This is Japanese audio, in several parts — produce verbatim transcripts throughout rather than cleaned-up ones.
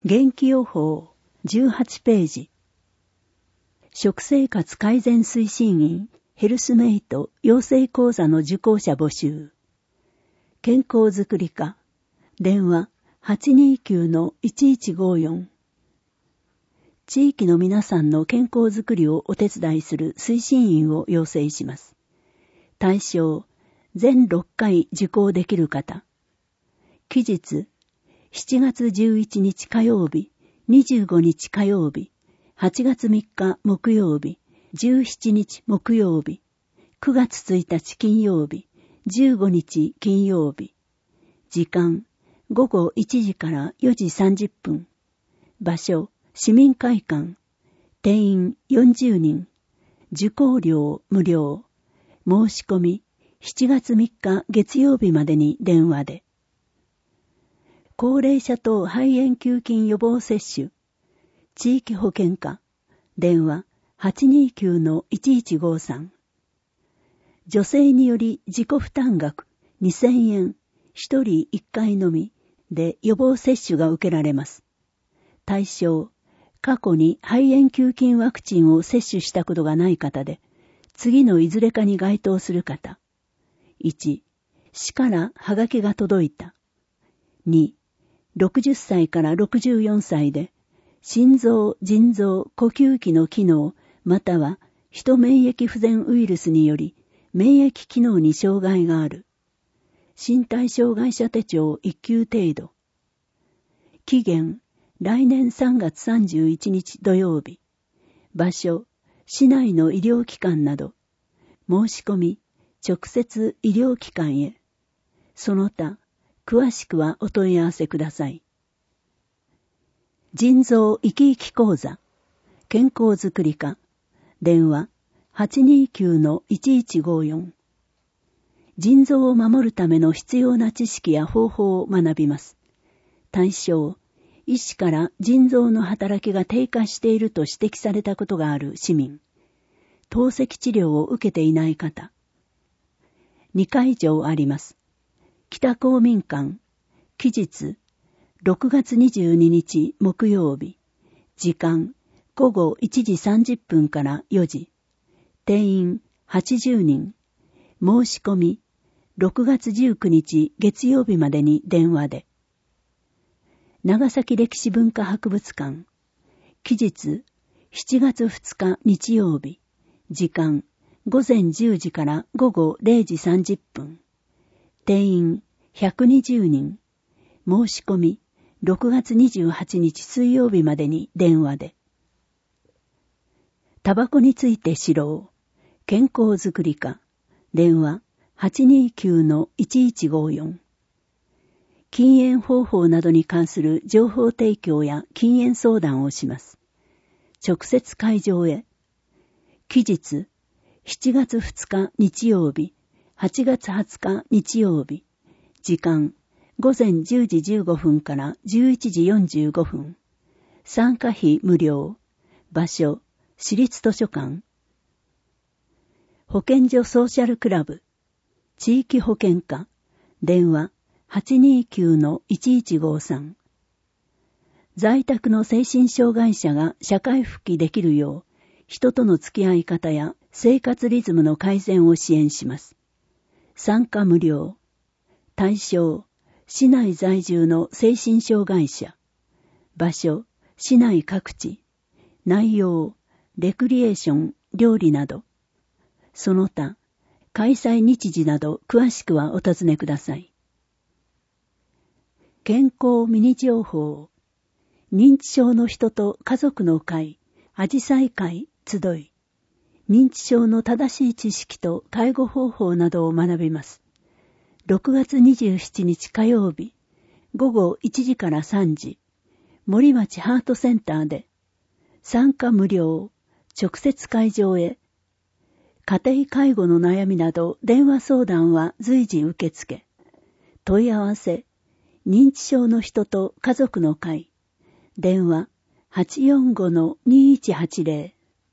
元気予報じゅうはちページ。食生活改善推進員ヘルスメイト養成講座の受講者募集。健康づくり課電話 はちにーきゅうのいちいちごよん。地域の皆さんの健康づくりをお手伝いする推進員を養成します。対象全ろっかい受講できる方。期日しちがつじゅういちにち火曜日、にじゅうごにち火曜日、はちがつみっか木曜日、じゅうしちにち木曜日、くがつついたち金曜日、じゅうごにち金曜日。時間、ごごいちじからよじさんじゅっぷん。場所、市民会館。定員よんじゅうにん。受講料無料。申し込み、しちがつみっか月曜日までに電話で。高齢者等肺炎球菌予防接種。地域保健課。電話 はちにーきゅうのいちいちごさん。女性により自己負担額にせんえん、ひとりいっかいのみで予防接種が受けられます。対象、過去に肺炎球菌ワクチンを接種したことがない方で、次のいずれかに該当する方。いち、市からはがきが届いた。に、ろくじゅっさいからろくじゅうよんさいで、心臓、腎臓、呼吸器の機能、または、ヒト免疫不全ウイルスにより、免疫機能に障害がある。身体障害者手帳いっきゅう程度。期限、来年さんがつさんじゅういちにち土曜日。場所、市内の医療機関など。申し込み、直接医療機関へ。その他、詳しくはお問い合わせください。腎臓生き生き講座。健康づくり課。電話 はちにーきゅうのいちいちごよん。腎臓を守るための必要な知識や方法を学びます。対象、医師から腎臓の働きが低下していると指摘されたことがある市民。透析治療を受けていない方。にかいじょうあります。北公民館。期日ろくがつにじゅうににち木曜日。時間ごごいちじさんじゅっぷんからよじ。定員はちじゅうにん。申し込みろくがつじゅうくにち月曜日までに電話で。長崎歴史文化博物館。期日しちがつふつか日曜日。時間ごぜんじゅうじからごごれいじさんじゅっぷん。定員ひゃくにじゅうにん。申し込みろくがつにじゅうはちにち水曜日までに電話で。タバコについて知ろう。健康づくり課。電話 はちにーきゅうのいちいちごよん。禁煙方法などに関する情報提供や禁煙相談をします。直接会場へ。期日しちがつふつか日曜日、はちがつはつか日曜日。時間ごぜんじゅうじじゅうごふんからじゅういちじよんじゅうごふん。参加費無料。場所、市立図書館。保健所ソーシャルクラブ。地域保健課。電話 はちにーきゅうのいちいちごさん。在宅の精神障害者が社会復帰できるよう、人との付き合い方や生活リズムの改善を支援します。参加無料。対象、市内在住の精神障害者。場所、市内各地。内容、レクリエーション、料理など。その他、開催日時など詳しくはお尋ねください。健康ミニ情報。認知症の人と家族の会、あじさい会、集い。認知症の正しい知識と介護方法などを学びます。ろくがつにじゅうしちにち火曜日、ごごいちじからさんじ、森町ハートセンターで、参加無料、直接会場へ。家庭介護の悩みなど電話相談は随時受付。問い合わせ、認知症の人と家族の会。電話 はちよんごのにいちはちぜろ。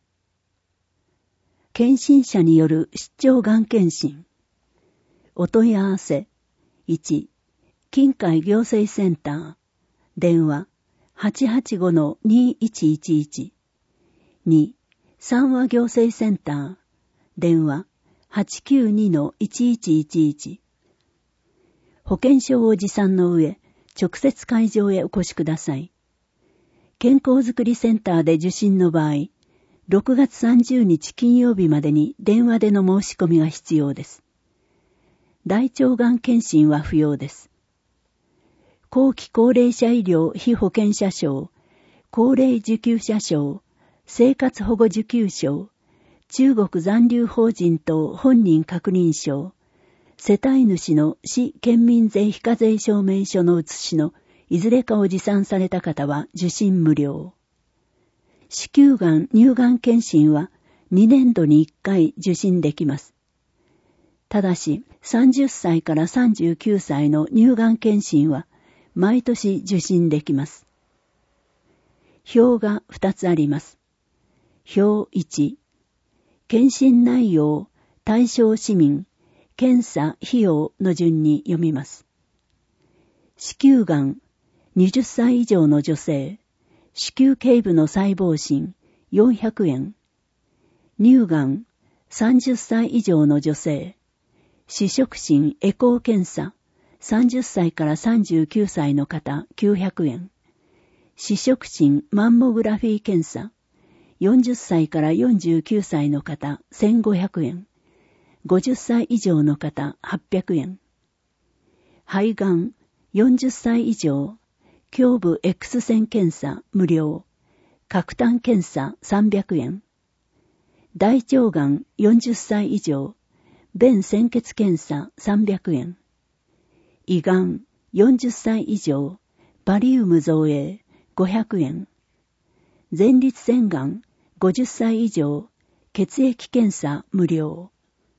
検診者による出張がん検診。お問い合わせ。いち、近海行政センター。電話はちはちごのにいちいちいち。に、三和行政センター。電話 はちきゅうにのいちいちいちいち。保険証を持参の上、直接会場へお越しください。健康づくりセンターで受診の場合、ろくがつさんじゅうにち金曜日までに電話での申し込みが必要です。大腸がん検診は不要です。後期高齢者医療被保険者証、高齢受給者証、生活保護受給証、中国残留法人等本人確認証、世帯主の市県民税非課税証明書の写しのいずれかを持参された方は受診無料。子宮がん乳がん検診はにねんどにいっかい受診できます。ただしさんじゅっさいからさんじゅうきゅうさいの乳がん検診は毎年受診できます。表がふたつあります。表いち、検診内容、対象市民、検査費用の順に読みます。子宮がん、はたち以上の女性、子宮頸部の細胞診よんひゃくえん。乳がん、さんじゅっさい以上の女性、視触診エコー検査さんじゅっさいからさんじゅうきゅうさいの方きゅうひゃくえん。視触診マンモグラフィー検査よんじゅっさいからよんじゅうきゅうさいの方せんごひゃくえん。ごじゅっさい以上の方はっぴゃくえん。肺がんよんじゅっさい以上、胸部 X 線検査無料、角炭検査さんびゃくえん。大腸がんよんじゅっさい以上、便潜血検査さんびゃくえん。胃がんよんじゅっさい以上、バリウム造影ごひゃくえん。前立腺がんごじゅっさい以上、血液検査無料。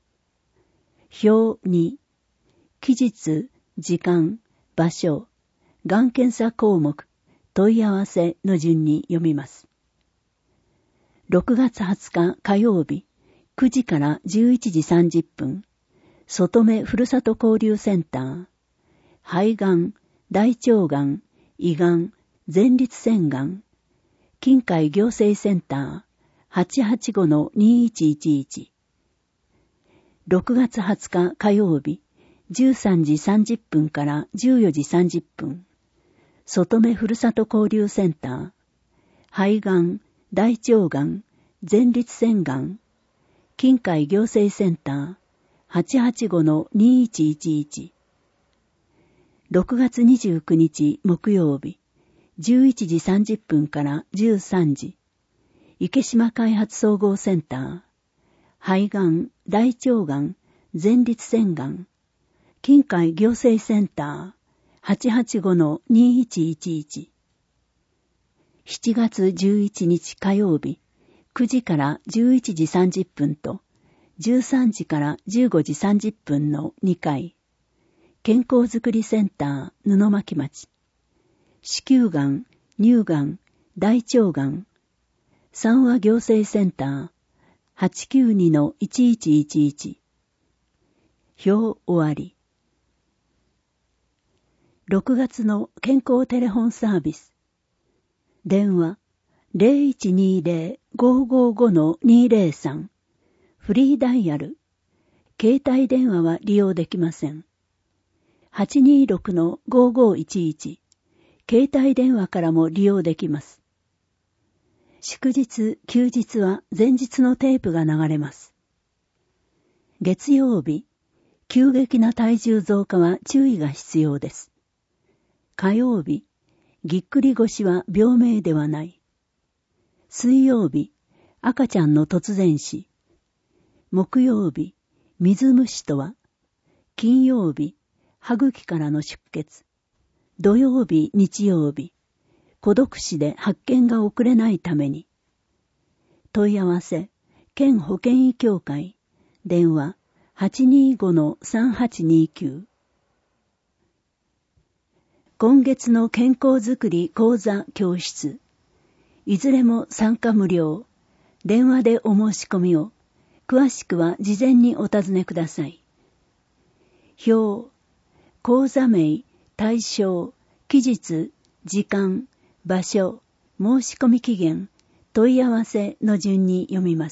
表に、期日、時間、場所、がん検査項目、問い合わせの順に読みます。ろくがつはつか火曜日、くじからじゅういちじさんじゅっぷん、外目ふるさと交流センター、肺がん、大腸がん、胃がん、前立腺がん、近海行政センター、はちはちごのにいちいちいち。ろくがつはつか火曜日、じゅうさんじさんじゅっぷんからじゅうよじさんじゅっぷん、外目ふるさと交流センター、肺がん、大腸がん、前立腺がん、近海行政センター、はちはちごのにいちいちいち。ろくがつにじゅうくにち木曜日、じゅういちじさんじゅっぷんからじゅうさんじ、池島開発総合センター、肺がん、大腸がん、前立腺がん、近海行政センター、はちはちごのにいちいちいち。しちがつじゅういちにち火曜日、くじからじゅういちじさんじゅっぷんと、じゅうさんじからじゅうごじさんじゅっぷんのにかい、健康づくりセンター布巻町、子宮がん、乳がん、大腸がん、三和行政センター、はちきゅうにのいちいちいちいち。表終わり。ろくがつの健康テレフォンサービス。電話 ゼロいちにゼロ ごーごーご のにゼロさん。フリーダイヤル。携帯電話は利用できません。はちにろくのごーごーいちいち。携帯電話からも利用できます。祝日、休日は前日のテープが流れます。月曜日、急激な体重増加は注意が必要です。火曜日、ぎっくり腰は病名ではない。水曜日、赤ちゃんの突然死。木曜日、水虫とは。金曜日、歯茎からの出血。土曜日、日曜日、孤独死で発見が遅れないために。問い合わせ、県保健医協会、電話 はちにごのさんはちにきゅう。今月の健康づくり講座教室。いずれも参加無料。電話でお申し込みを。詳しくは事前にお尋ねください。表、講座名、対象、期日、時間、 場所、申し込み期限、問い合わせの順に読みます。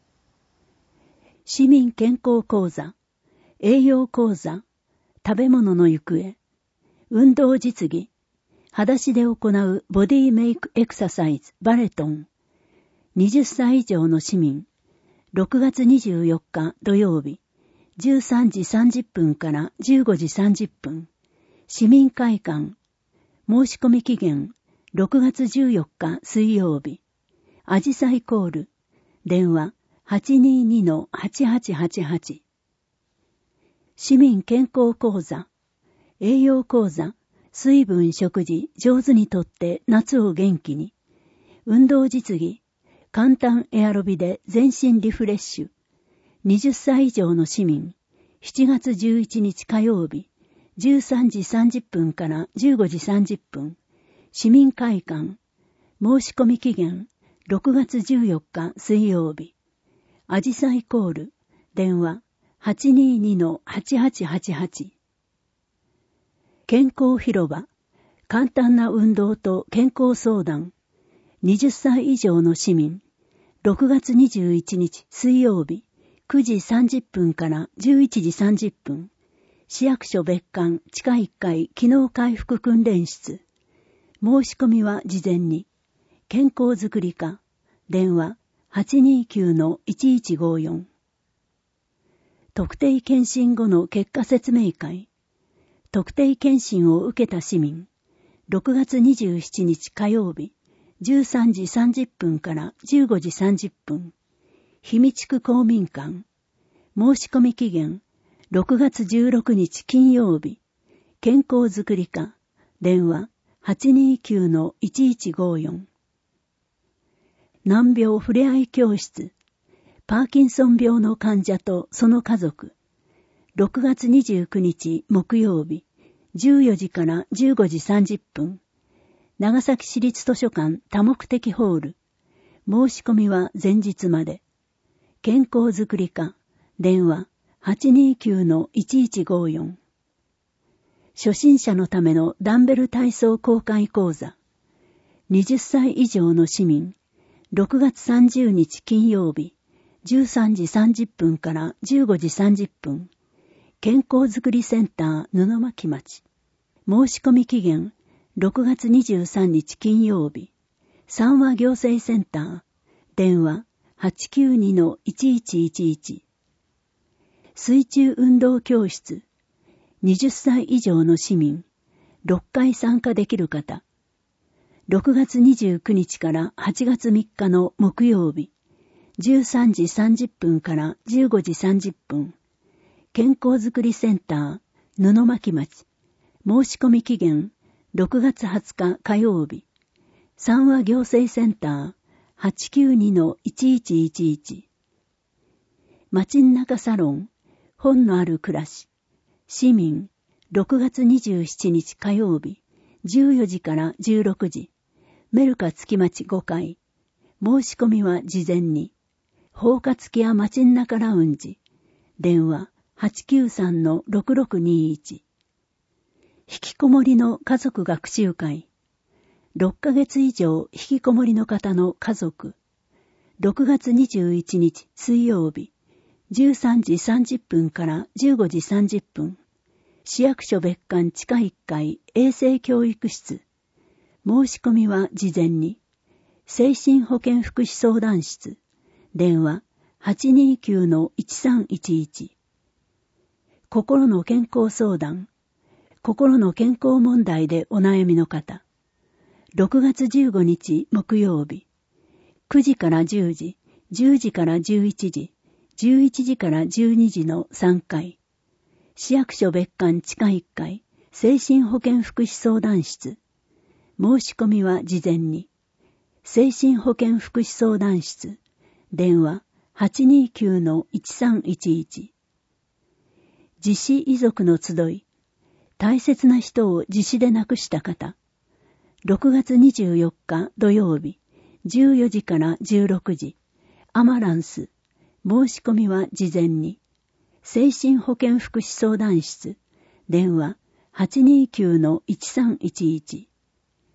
市民健康講座、栄養講座、食べ物の行方、運動実技、裸足で行うボディメイクエクササイズ、バレトン、はたち以上の市民、ろくがつにじゅうよっか土曜日、じゅうさんじさんじゅっぷんからじゅうごじさんじゅっぷん、市民会館、申し込み期限、ろくがつじゅうよっか水曜日、あじさいコール、電話 はちにーにのはちはちはちはち。市民健康講座、栄養講座、水分食事上手にとって夏を元気に、運動実技、簡単エアロビで全身リフレッシュ、はたち以上の市民、しちがつじゅういちにち火曜日、じゅうさんじさんじゅっぷんからじゅうごじさんじゅっぷん、市民会館、申し込み期限、ろくがつじゅうよっか水曜日、あじさいコール、電話 はちにーにのはちはちはちはち。健康広場、簡単な運動と健康相談、はたち以上の市民、ろくがつにじゅういちにち水曜日、くじさんじゅっぷんからじゅういちじさんじゅっぷん、市役所別館地下いっかい機能回復訓練室、申し込みは事前に、健康づくり課、電話 はちにーきゅうのいちいちごよん。特定健診後の結果説明会、特定健診を受けた市民、ろくがつにじゅうしちにち火曜日、じゅうさんじさんじゅっぷんからじゅうごじさんじゅっぷん、氷見地区公民館、申し込み期限、ろくがつじゅうろくにち金曜日、健康づくり課、電話 はちにーきゅうのいちいちごよん。難病ふれあい教室、パーキンソン病の患者とその家族、ろくがつにじゅうくにち木曜日、じゅうよじからじゅうごじさんじゅっぷん、長崎市立図書館多目的ホール、申し込みは前日まで、健康づくり課、電話 はちにーきゅうのいちいちごよん。初心者のためのダンベル体操公開講座、はたち以上の市民、ろくがつさんじゅうにち金曜日、じゅうさんじさんじゅっぷんからじゅうごじさんじゅっぷん、健康づくりセンター布巻町、申し込み期限、ろくがつにじゅうさんにち金曜日、三和行政センター、電話 はちきゅうにのいちいちいちいち。水中運動教室、はたち以上の市民、ろっかい参加できる方、ろくがつにじゅうくにちからはちがつみっかの木曜日、じゅうさんじさんじゅっぷんからじゅうごじさんじゅっぷん、健康づくりセンター、布巻町、申し込み期限、ろくがつはつか火曜日、三和行政センター、はちきゅうにのいちいちいちいち。街ん中サロン、本のある暮らし、市民、ろくがつにじゅうしちにち火曜日、じゅうよじからじゅうろくじ、メルカ月町ごかい、申し込みは事前に、放火付きや街ん中ラウンジ、電話 はちきゅうさんのろくろくにいち。引きこもりの家族学習会、ろっかげつ以上引きこもりの方の家族、ろくがつにじゅういちにち水曜日、じゅうさんじさんじゅっぷんからじゅうごじさんじゅっぷん、市役所別館地下いっかい衛生教育室、申し込みは事前に、精神保健福祉相談室、電話 はちにーきゅうのいちさんいちいち。心の健康相談、心の健康問題でお悩みの方、ろくがつじゅうごにち木曜日、くじからじゅうじ、じゅうじからじゅういちじ、じゅういちじからじゅうにじのさんかい、市役所別館地下いっかい精神保健福祉相談室、申し込みは事前に、精神保健福祉相談室、電話 はちにーきゅうのいちさんいちいち。自死遺族の集い、大切な人を自死で亡くした方、ろくがつにじゅうよっか土曜日、じゅうよじからじゅうろくじ、アマランス、申し込みは事前に、精神保健福祉相談室、電話 はちにーきゅうのいちさんいちいち。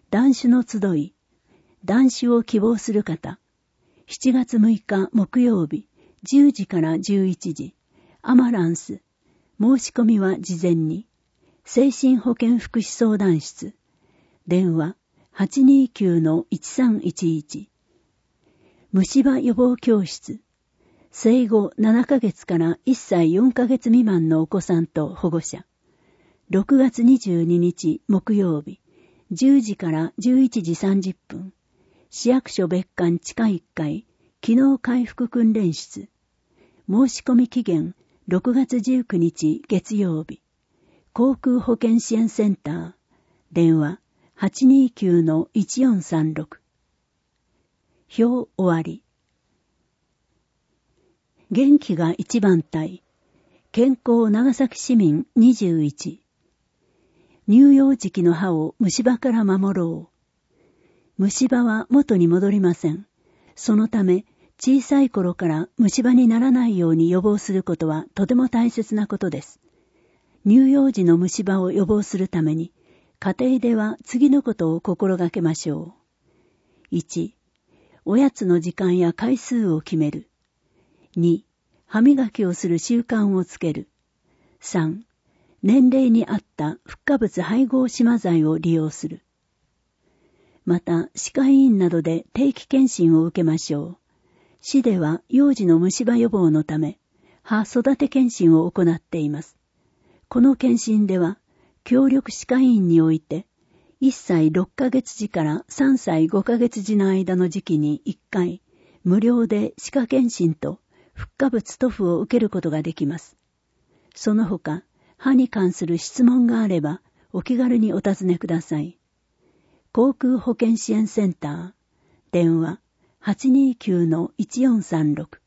断酒の集い、断酒を希望する方、しちがつむいか木曜日、じゅうじからじゅういちじ、アマランス、申し込みは事前に、精神保健福祉相談室、電話 はちにーきゅうのいちさんいちいち、虫歯予防教室、生後ななかげつからいっさいよんかげつ未満のお子さんと保護者、ろくがつにじゅうににち木曜日、じゅうじからじゅういちじさんじゅっぷん、市役所別館地下いっかい、機能回復訓練室、申し込み期限ろくがつじゅうくにち月曜日、航空保険支援センター、電話 はちにーきゅうのいちよんさんろく。表終わり。元気が一番隊、健康長崎市民にじゅういち。乳幼児期の歯を虫歯から守ろう。虫歯は元に戻りません。そのため、小さい頃から虫歯にならないように予防することはとても大切なことです。乳幼児の虫歯を予防するために、家庭では次のことを心がけましょう。いち、おやつの時間や回数を決める。に、歯磨きをする習慣をつける。さん、年齢に合ったフッ化物配合島剤を利用する。また、歯科医院などで定期検診を受けましょう。市では幼児の虫歯予防のため、歯育て検診を行っています。この検診では、協力歯科医院において、いっさいろっかげつじからさんさいごかげつじの間の時期にいっかい、無料で歯科検診とフッ化物塗布を受けることができます。その他、歯に関する質問があれば、お気軽にお尋ねください。航空保健支援センター、電話 はちにーきゅうのいちよんさんろく。